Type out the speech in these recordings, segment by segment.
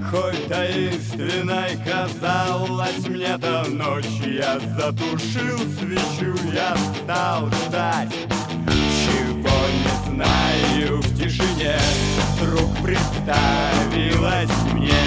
Какой таинственной казалась мне та ночь. Я затушил свечу, я стал ждать. Чего не знаю, в тишине вдруг представилось мне.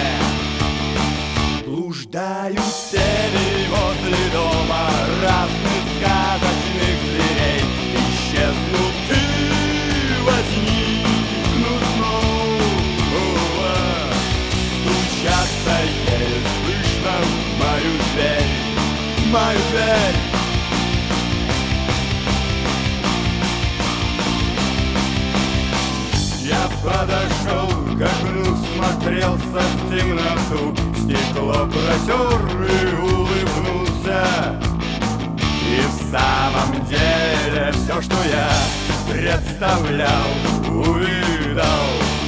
Блуждают тени возле дома разных сказочных зверей. Исчезнут и возникнут снова. Стучатся еле слышно в мою дверь, мою дверь. Я подошел к окну, смотрелся в темноту, стекло протер и улыбнулся. И в самом деле все, что я представлял, увидал.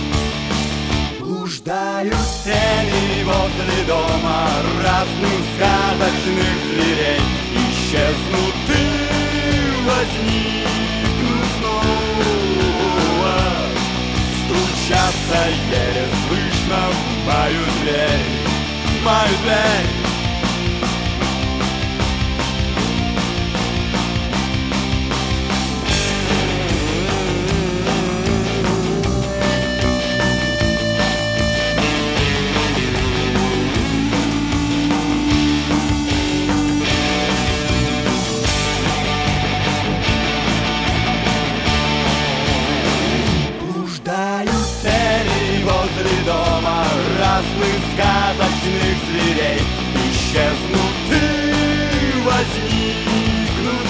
Блуждают тени возле дома разных сказочных зверей. Исчезнут и возникнут снова. Стучатся еле слышно в мою дверь, мою дверь. Возле дома разных сказочных зверей. Исчезнут и возникнут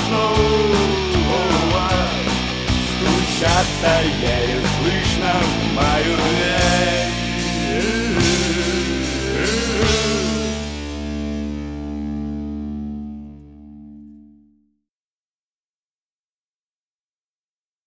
снова. Стучатся еле слышно в мою дверь.